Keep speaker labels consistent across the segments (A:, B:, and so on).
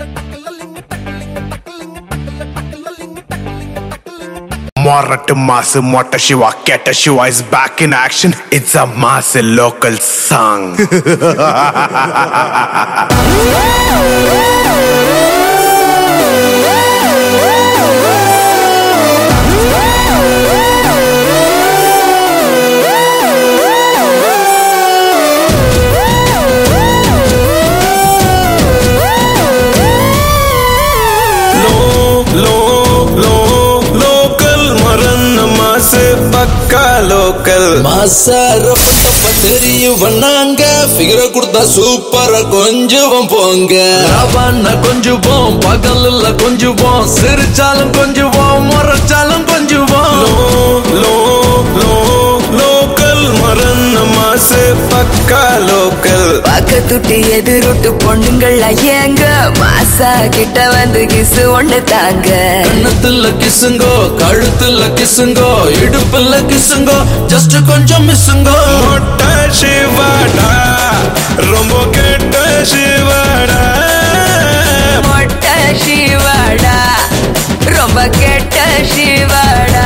A: Morat Mass Mota Shiva Keta Shiva is back in action. It's a mass local song.
B: பக்கா local மாசார தெரியும் வண்ணாங்க ஃபிகரை கொடுத்தா சூப்பரா கொஞ்சம் போங்க ராவான கொஞ்சுவோம் பகல்ல கொஞ்சுவோம் சிரிச்சாலும் கொஞ்சுவோம் முறைச்சாலும் கொஞ்சுவோம் லோ லோ லோக்கல் மரன்ன மாசு பக்கா லோக்கல்
C: பக்கத்துட்டு எதிரொட்டு பொண்ணுங்கள் ஐயங்க மாசா கிட்ட வந்து கிசு ஒண்ணு தாங்க
B: கண்ணத்துல கிசுங்கோ கழுத்துல கிசுங்கோ இடுப்புல கிசுங்கோ ஜஸ்ட் கொஞ்சம் மிஸ்ஸுங்கோ மொட்டை சிவாடா ரொம்ப கெட்ட சிவாடா
C: மொட்டை சிவாடா ரொம்ப கெட்ட சிவாடா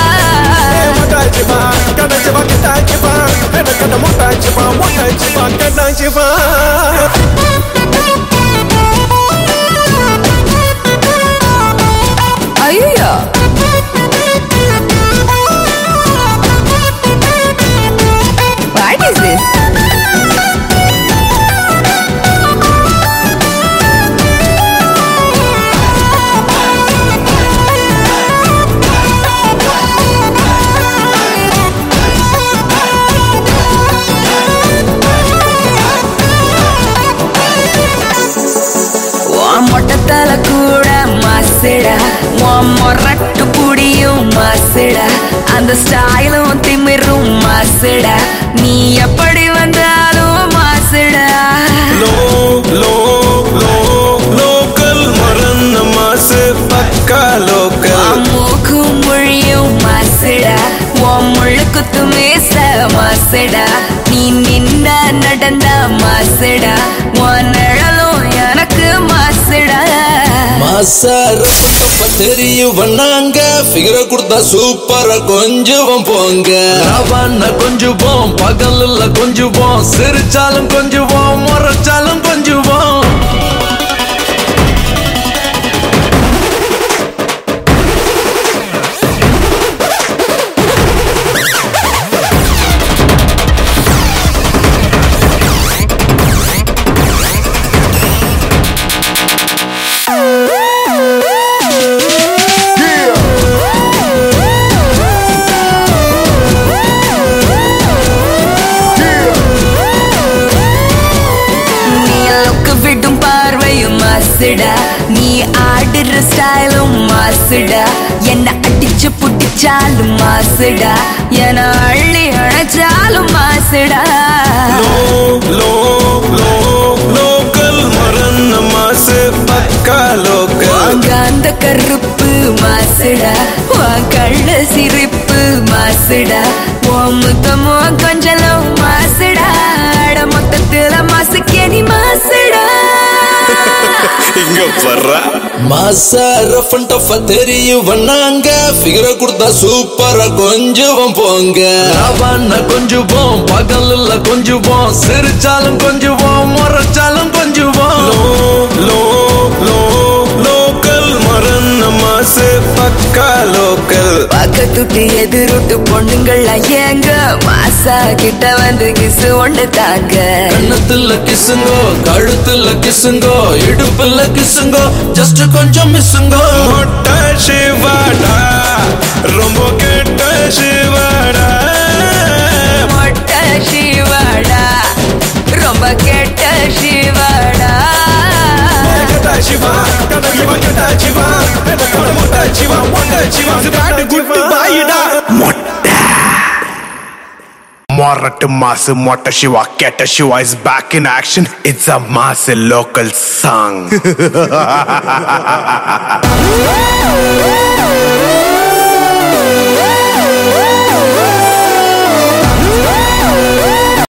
C: ஐயோ What is this? மொட்டத்தல கூட மாசுடா மொரட்டு புடியும் மாசுடா அந்த ஸ்டைலும் திமிரும் மாசுடா நீ எப்படி வந்தாலும் மாசுடா
B: லோக்கல் மரன்ன மாசு பக்கா லோக்கல்
C: மூக்கும் மொழியும் மாசுடா உன் முழுக்குத்து மேச மாசுடா நீ நின்ன நடந்த மாசுடா உன் நிழலும் எனக்கு மாசுடா
B: மாசார தெரியும் வண்ணாங்க ஃபிகரை கொடுத்தா சூப்பரா கொஞ்சம் போங்க ராவான கொஞ்சுவோம் பகல்ல கொஞ்சுவோம் சிரிச்சாலும் கொஞ்சுவோம் முறைச்சாலும் கொஞ்சுவோம்
C: நீ ஆடுற ஸ்டைலும் மாசுடா என்ன அடிச்சு புட்டிச்சாலும் மாசுடா என அள்ளி அணைச்சாலும் மாசுடா
B: லோக்கல் மரன்ன மாசு பக்கா லோக்கல்
C: அந்த கருப்பு மாசுடா உன் கள்ள சிரிப்பு மாசுடா உன் முத்தமோ கொஞ்சலும் மாசுடா அட மொத்தத்துல மாசுக்கே நீ மாசுடா
B: இங்க வர்றா மாசார ஃபண்டஃபா தெரியும் வண்ணாங்க ஃபிகரை கொடுத்தா சூப்பரா கொஞ்சம் போங்க ராவான கொஞ்சுவோம் பகல்ல கொஞ்சுவோம் சிரிச்சாலும் கொஞ்சுவோம் முறைச்சாலும் கொஞ்சுவோம் லோக்கல் மரன்ன மாசு பக்கா லோக்கல்
C: பக்கத்துட்டு எதிரொட்டு பொண்ணுங்கள் ஐயங்க மாசா கிட்ட வந்து கிசு ஒண்ணு தாங்க
B: கண்ணத்துல கிசுங்கோ கழுத்துல கிசுங்கோ இடுப்புல கிசுங்கோ ஜஸ்ட் கொஞ்சம் மிஸ்ஸுங்கோ மொட்டை சிவாடா ரொம்ப கெட்ட சிவாடா
C: மொட்டை சிவாடா ரொம்ப கெட்ட Shivada
A: Morat Mass Mota Shiva Keta Shiva is back in action. It's a mass local song.